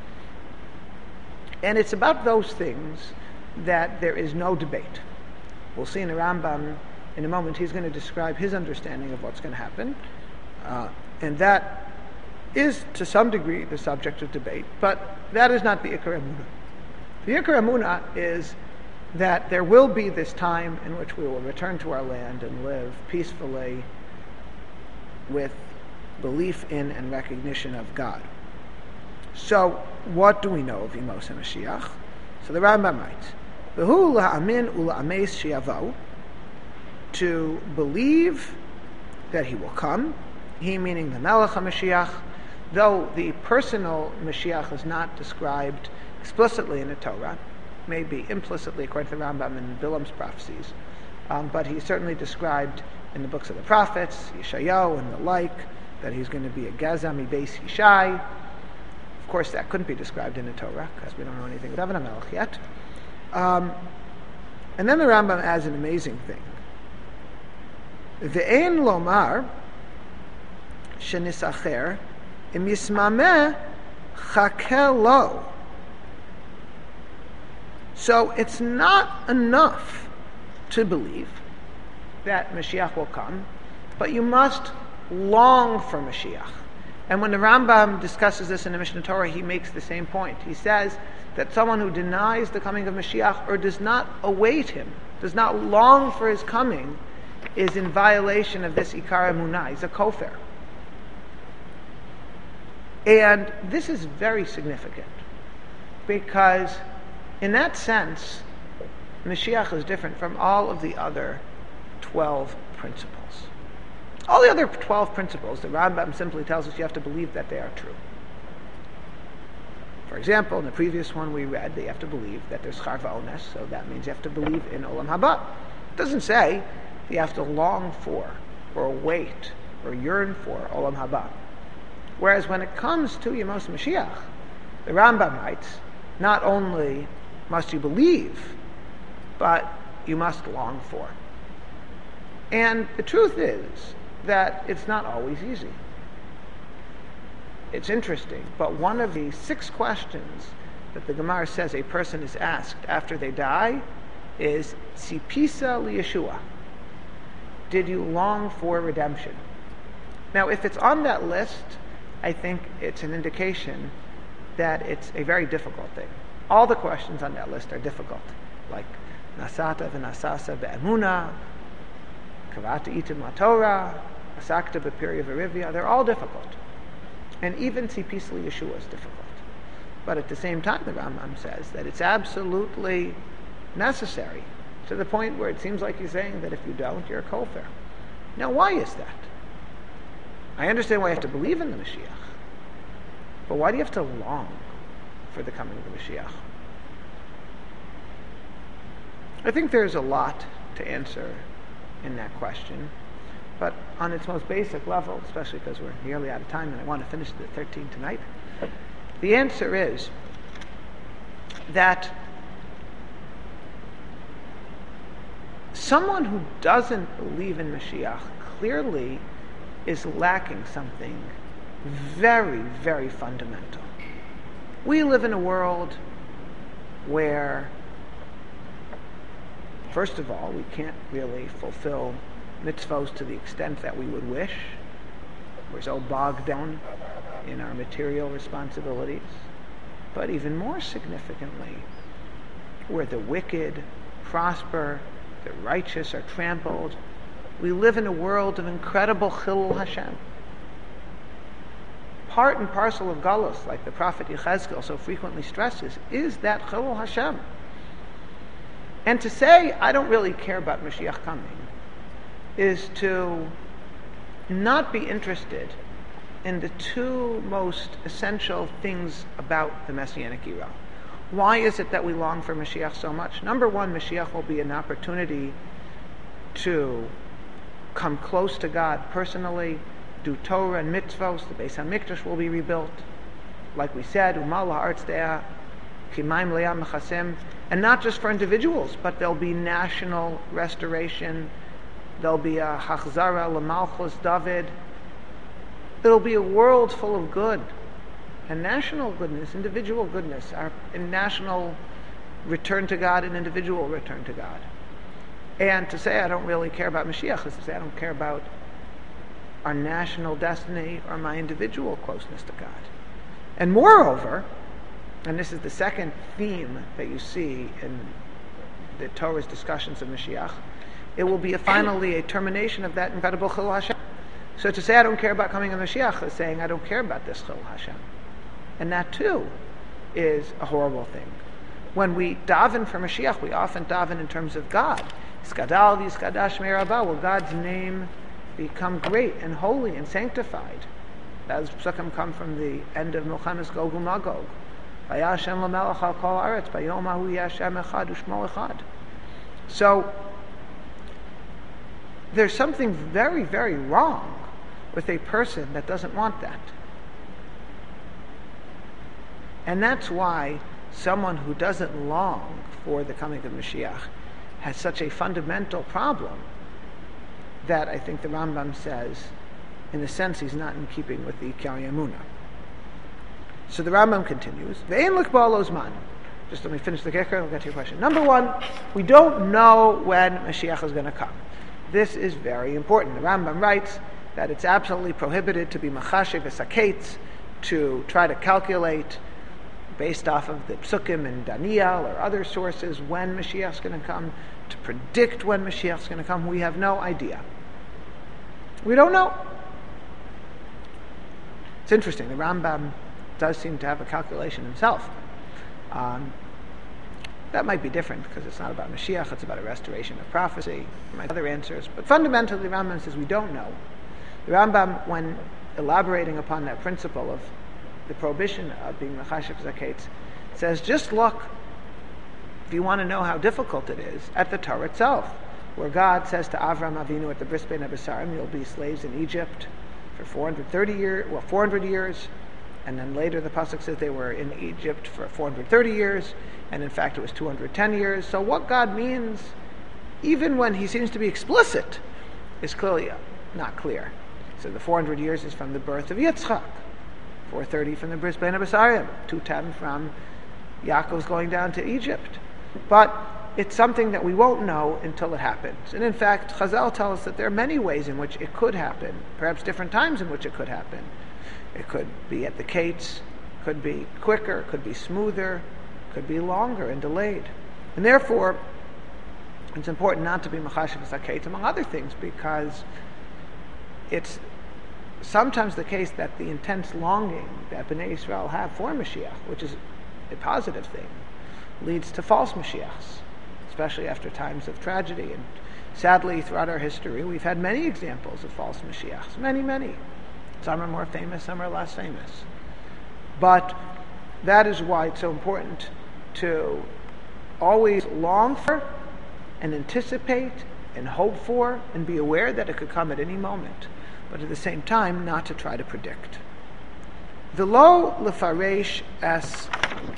And it's about those things that there is no debate. We'll see in the Rambam in a moment. He's going to describe his understanding of what's going to happen. Uh, and that is, to some degree, the subject of debate. But that is not the Ikar Emunah. The Ikar Emunah is that there will be this time in which we will return to our land and live peacefully with belief in and recognition of God. So, what do we know of Yemos HaMashiach? So the Rambam writes, V'hu la'amin u'la'ameis she'yavo, to believe that he will come, he meaning the Melech HaMashiach, though the personal Mashiach is not described explicitly in the Torah, maybe implicitly according to the Rambam in Bilam's prophecies, um, but he's certainly described in the books of the prophets, Yeshayahu and the like, that he's going to be a Gazam Ibeis Yishai. Of course, that couldn't be described in the Torah because we don't know anything about David HaMelech yet. Um, and then the Rambam adds an amazing thing. Ve'en lomar shenisacher im yismameh chakel lo. So it's not enough to believe that Mashiach will come, but you must long for Mashiach. And when the Rambam discusses this in the Mishnah Torah, he makes the same point. He says that someone who denies the coming of Mashiach or does not await him, does not long for his coming, is in violation of this Ikar Emunah. He's a kofar. And this is very significant because in that sense, Mashiach is different from all of the other twelve principles. All the other twelve principles, the Rambam simply tells us you have to believe that they are true. For example, in the previous one we read, they have to believe that there's Charva Ones, so that means you have to believe in Olam Haba. It doesn't say you have to long for, or wait, or yearn for Olam Haba. Whereas when it comes to Yemos Mashiach, the Rambam writes, not only must you believe, but you must long for. And the truth is that it's not always easy. It's interesting, but one of the six questions that the Gemara says a person is asked after they die is Tzipisa liyeshua. Did you long for redemption? Now, if it's on that list, I think it's an indication that it's a very difficult thing. All the questions on that list are difficult, like Nasata v'Nasasa be'emuna, Kavata itim laTorah, Asakta b'Pirya v'Rivya. They're all difficult. And even Tzipis liyeshua is difficult. But at the same time, the Rambam says that it's absolutely necessary, to the point where it seems like he's saying that if you don't, you're a kofar. Now, why is that? I understand why you have to believe in the Mashiach, but why do you have to long for the coming of the Mashiach? I think there's a lot to answer in that question, but on its most basic level, especially because we're nearly out of time and I want to finish the thirteen tonight, the answer is that someone who doesn't believe in Mashiach clearly is lacking something very, very fundamental. We live in a world where, first of all, we can't really fulfill mitzvos to the extent that we would wish. We're so bogged down in our material responsibilities. But even more significantly, where the wicked prosper, the righteous are trampled, we live in a world of incredible Chilul Hashem. Part and parcel of Galus, like the prophet Yechezkel so frequently stresses, is that Chilul Hashem. And to say, I don't really care about Mashiach coming, is to not be interested in the two most essential things about the Messianic era. Why is it that we long for Mashiach so much? Number one, Mashiach will be an opportunity to come close to God personally, do Torah and mitzvos. The Beis HaMikdash will be rebuilt. Like we said, Umal ha'aretz de'ah, Kimayim le'am mechasim, and not just for individuals, but there'll be national restoration. There'll be a Hachzara l'Malchus David. There'll be a world full of good, and national goodness, individual goodness, our in national return to God and individual return to God. And to say I don't really care about Mashiach is to say I don't care about our national destiny or my individual closeness to God. And moreover, and this is the second theme that you see in the Torah's discussions of Mashiach, it will be a, finally a termination of that incredible Chil Hashem. So to say I don't care about coming of Mashiach is saying I don't care about this Chil Hashem. And that too is a horrible thing. When we daven for Mashiach, we often daven in terms of God. Skadal v'skadash Shmei Rabbah, will God's name become great and holy and sanctified. Those psukim come from the end of Milchemes Gog uMagog. Vayashem l'melech al kol haaretz, bayom hahu yashem echad u'shmo echad. So there's something very, very wrong with a person that doesn't want that. And that's why someone who doesn't long for the coming of Mashiach has such a fundamental problem that I think the Rambam says, in a sense, he's not in keeping with the Ikar Emunah. So the Rambam continues, Ve'en l'kbal zman. Just let me finish the kicker and we'll get to your question. Number one, we don't know when Mashiach is going to come. This is very important. The Rambam writes that it's absolutely prohibited to be machashev v'saketz, to try to calculate based off of the psukim and Daniel or other sources when Mashiach is going to come, to predict when Mashiach is going to come. We have no idea. We don't know. It's interesting. The Rambam does seem to have a calculation himself. Um, that might be different because it's not about Mashiach, it's about a restoration of prophecy. There might be other answers. But fundamentally, the Rambam says we don't know. The Rambam, when elaborating upon that principle of the prohibition of being machashev zaketz, says just look, if you want to know how difficult it is, at the Torah itself, where God says to Avram Avinu at the Bris Bein HaBesarim, you'll be slaves in Egypt for four hundred thirty years, well, four hundred years, and then later the pasuk says they were in Egypt for four hundred thirty years, and in fact it was two hundred ten years. So what God means, even when he seems to be explicit, is clearly not clear. So the four hundred years is from the birth of Yitzchak, four thirty from the Bris Bein HaBesarim, two ten from Yaakov's going down to Egypt. But it's something that we won't know until it happens. And in fact, Chazal tells us that there are many ways in which it could happen, perhaps different times in which it could happen. It could be at the Kates, could be quicker, could be smoother, could be longer and delayed. And therefore, it's important not to be machashev zaketz, among other things, because it's sometimes the case that the intense longing that Bnei Yisrael have for Mashiach, which is a positive thing, leads to false Mashiachs, especially after times of tragedy. And sadly, throughout our history, we've had many examples of false Mashiachs, many, many. Some are more famous, some are less famous. But that is why it's so important to always long for and anticipate and hope for and be aware that it could come at any moment, but at the same time not to try to predict. V'lo lefaresh es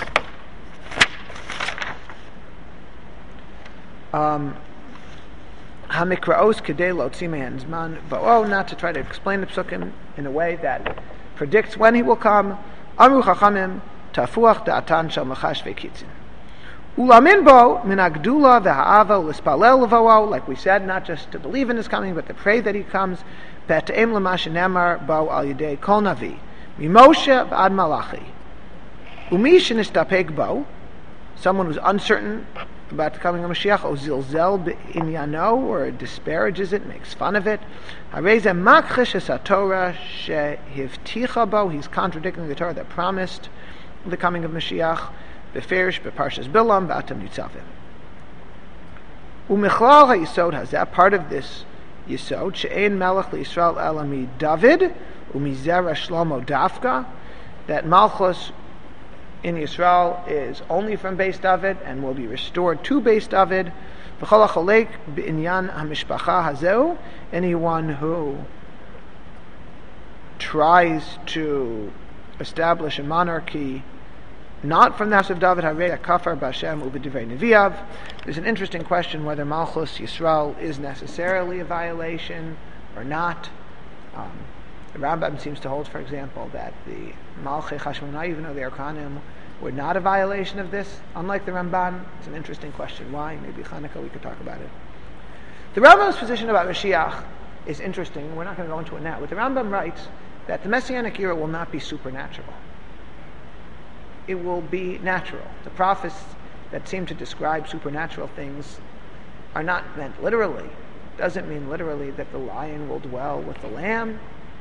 um, hamikraos kedei lotzi me'en zman bo'o, not to try to explain the psukim in a way that predicts when he will come. Amru chachamim tafuach da'atan shel machashvei kitzin. Ulamin bo min hagdula v'ha'ava u'lispalel levo'o, like we said, not just to believe in his coming, but to pray that he comes. Be'te'em l'ma shenemar bo al yidei kol navi mimoshe v'ad malachi. Umi shenistapek bo, someone who's uncertain about the coming of Mashiach, o zilzel b'inyano, or disparages it, makes fun of it. Hareze makchish es haTorah shehivticha bo, he's contradicting the Torah that promised the coming of Mashiach. Beferish beparshas Bilam v'atam nitzavim. Umichlal ha'yisod hazeh, part of this Yisod she'ein melech liYisrael ela mi David umizera Shlomo dafka, that Malchus in Yisrael is only from Beis David and will be restored to Beis David. V'chol hacholek b'inyan hamishpacha hazeu, anyone who tries to establish a monarchy not from the house of David, harei kafar b'Hashem u'b'divrei neviav. There's an interesting question whether Malchus Yisrael is necessarily a violation or not. Um, the Rambam seems to hold, for example, that the Malchei Chashmonai, even though they are Kohanim, were not a violation of this. Unlike the Ramban, it's an interesting question. Why? Maybe Chanukah we could talk about it. The Rambam's position about Mashiach is interesting. We're not going to go into it now. But the Rambam writes that the Messianic era will not be supernatural. It will be natural. The prophets that seem to describe supernatural things are not meant literally. Doesn't mean literally that the lion will dwell with the lamb.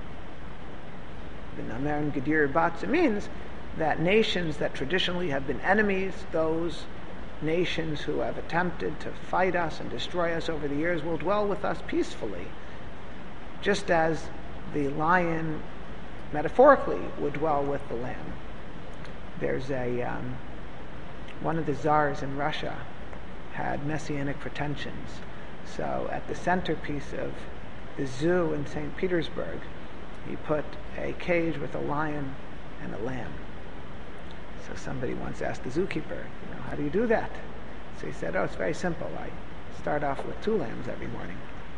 The Namer and Gedir Batz. It means that nations that traditionally have been enemies, those nations who have attempted to fight us and destroy us over the years, will dwell with us peacefully, just as the lion metaphorically would dwell with the lamb. There's a um, one of the czars in Russia had messianic pretensions, so at the centerpiece of the zoo in Saint Petersburg, he put a cage with a lion and a lamb. So somebody once asked the zookeeper, you know, how do you do that? So he said, oh, it's very simple. I start off with two lambs every morning.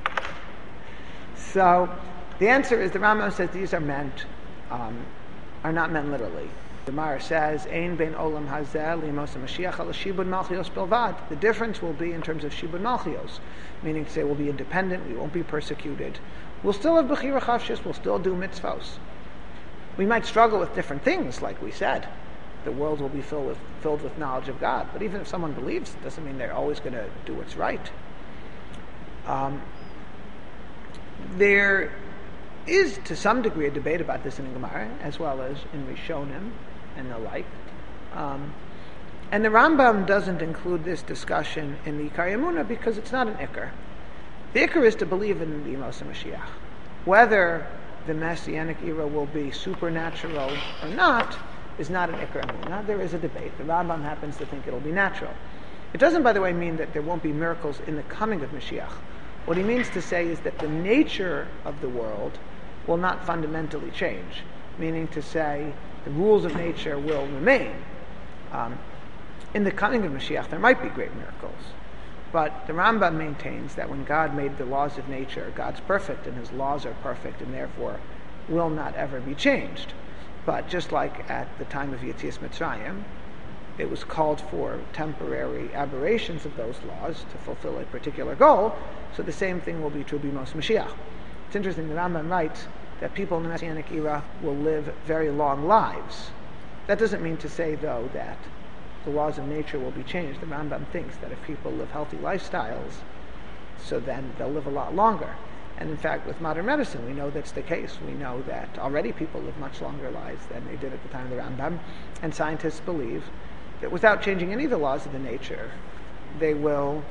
So the answer is, the Rambam says these are meant, um, are not meant literally. The Gemara says, Ein bein olam hazeh limos Mashiach ala shibud malchios bilvad. The difference will be in terms of shibud malchios, meaning to say we'll be independent, we won't be persecuted. We'll still have bechira chavshis, we'll still do mitzvos. We might struggle with different things, like we said. The world will be filled with filled with knowledge of God. But even if someone believes, it doesn't mean they're always going to do what's right. Um, there is, to some degree, a debate about this in the Gemara, as well as in Rishonim and the like. Um, and the Rambam doesn't include this discussion in the Ikar Emunah because it's not an Ikar. The Ikar is to believe in the Yemos HaMashiach. Whether the Messianic era will be supernatural or not is not an Ikar Emunah. There is a debate. The Rambam happens to think it'll be natural. It doesn't, by the way, mean that there won't be miracles in the coming of Mashiach. What he means to say is that the nature of the world will not fundamentally change, meaning to say the rules of nature will remain. Um, in the coming of Mashiach, there might be great miracles, but the Rambam maintains that when God made the laws of nature, God's perfect and his laws are perfect and therefore will not ever be changed. But just like at the time of Yetzias Mitzrayim, it was called for temporary aberrations of those laws to fulfill a particular goal, so the same thing will be true of Yemos Mashiach. It's interesting, the Rambam writes that people in the Messianic era will live very long lives. That doesn't mean to say, though, that the laws of nature will be changed. The Rambam thinks that if people live healthy lifestyles, so then they'll live a lot longer. And in fact, with modern medicine, we know that's the case. We know that already people live much longer lives than they did at the time of the Rambam, and scientists believe that without changing any of the laws of the nature, they will,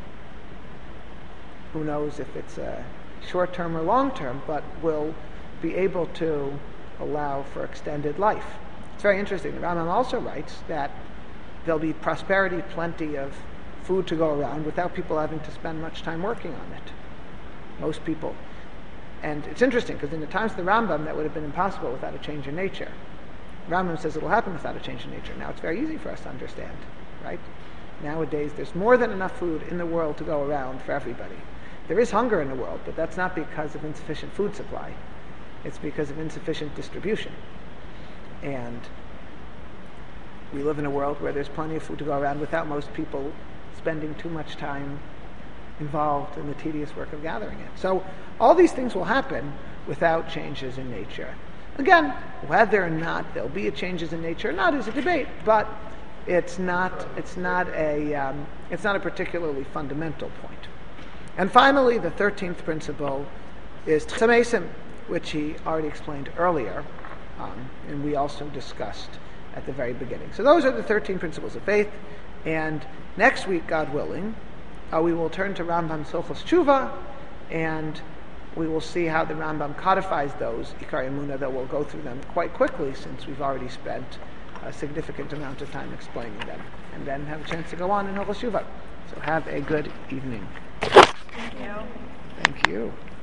who knows if it's a short-term or long-term, but will be able to allow for extended life. It's very interesting. The Rambam also writes that there'll be prosperity, plenty of food to go around without people having to spend much time working on it. Most people. And it's interesting because in the times of the Rambam that would have been impossible without a change in nature. Rambam says it'll happen without a change in nature. Now it's very easy for us to understand, right? Nowadays there's more than enough food in the world to go around for everybody. There is hunger in the world, but that's not because of insufficient food supply. It's because of insufficient distribution. And we live in a world where there's plenty of food to go around without most people spending too much time involved in the tedious work of gathering it. So all these things will happen without changes in nature. Again, whether or not there'll be a changes in nature or not is a debate, but it's not it's not a um, it's not a particularly fundamental point. And finally, the thirteenth principle is Tchamesim, which he already explained earlier, um, and we also discussed at the very beginning. So those are the thirteen principles of faith, and next week, God willing, uh, we will turn to Rambam Hilchos Tshuva and we will see how the Rambam codifies those Ikar Emunah, though we'll go through them quite quickly since we've already spent a significant amount of time explaining them, and then have a chance to go on in Hilchos Shuvah. So have a good evening. Thank you. Thank you.